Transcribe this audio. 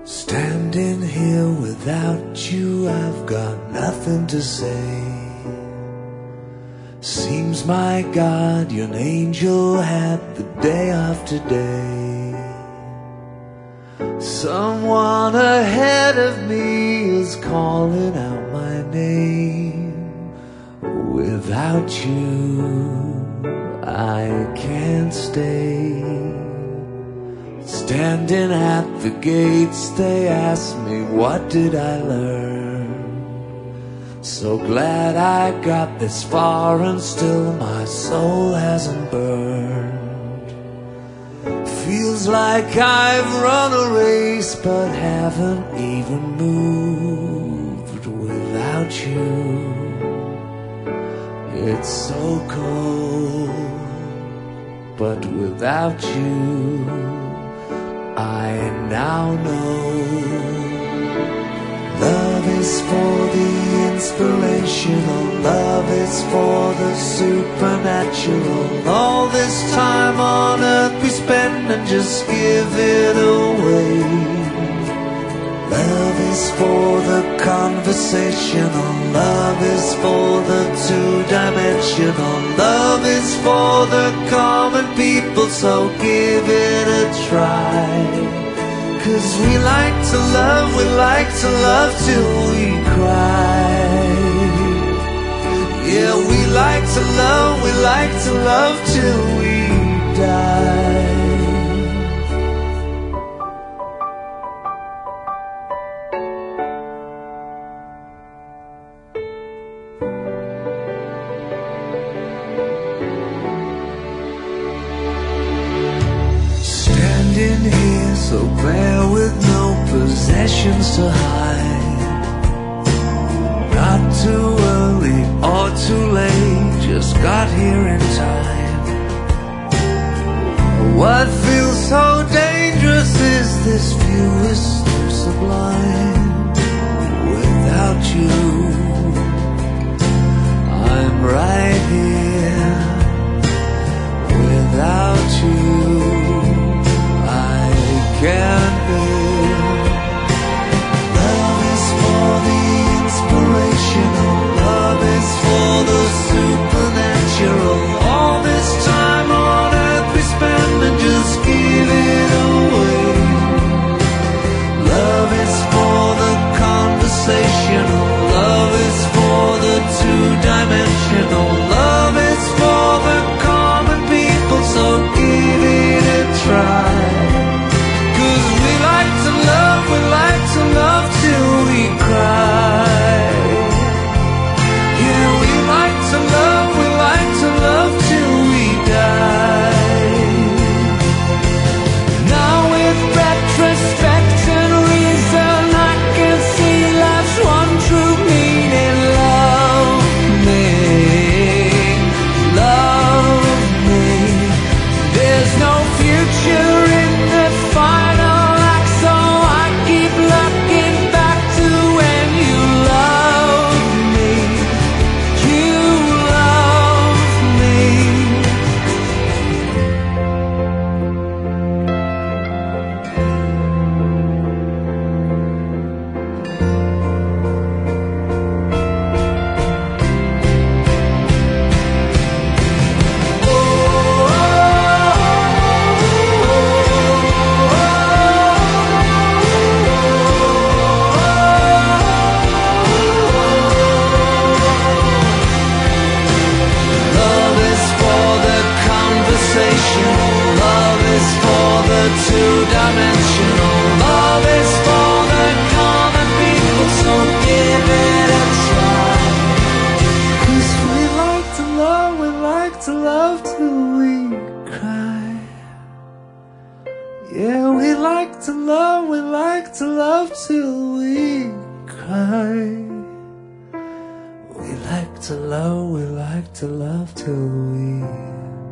Standing here without you, I've got nothing to say. Seems, my God, you're an angel had the day after day. Someone ahead of me is calling out my name. Without you, I can't stay. Standing at the gates, they ask me, what did I learn? So glad I got this far and still my soul hasn't burned. Feels like I've run a race but haven't even moved. Without you, it's so cold. But without you, I now know. Love is for the inspirational, love is for the supernatural. All this time on earth we spend and just give it away. Love is for the conversational, love is for the two-dimensional, love is for the common people, so give it a try. 'Cause we like to love till we cry. Yeah, we like to love till we die. Standing here so bare with no possessions to hide. Not too early or too late, just got here in time. What feels so dangerous is this view is so sublime. Without you, I'm right here. Without you, can't live. Love is for the inspirational, love is for the supernatural. All this time on earth we spend and just give it away. Love is for the conversational, love is for the two-dimensional, love is for the common people, so give it a try. We like to love till we cry. Yeah, we like to love till we die. Now with retrospect and reason, I can see life's one true meaning. Love me, love me. There's no future in the final. Love is for the two-dimensional, love is for the common people, so give it a try. 'Cause we like to love till we cry. Yeah, we like to love till we cry. We like to love till we